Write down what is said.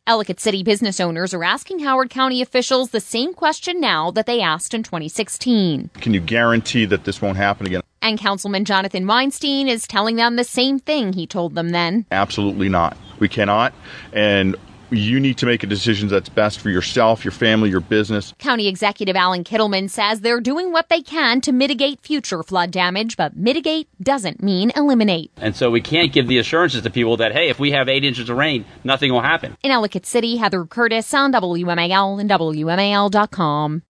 Ellicott City business owners are asking Howard County officials the same question now that they asked in 2016. Can you guarantee that this won't happen again? And Councilman Jonathan Weinstein is telling them the same thing he told them then. Absolutely not. We cannot. And you need to make a decision that's best for yourself, your family, your business. County Executive Alan Kittleman says they're doing what they can to mitigate future flood damage, but mitigate doesn't mean eliminate. And so we can't give the assurances to people that, hey, if we have 8 inches of rain, nothing will happen. In Ellicott City, Heather Curtis on WMAL and WMAL.com.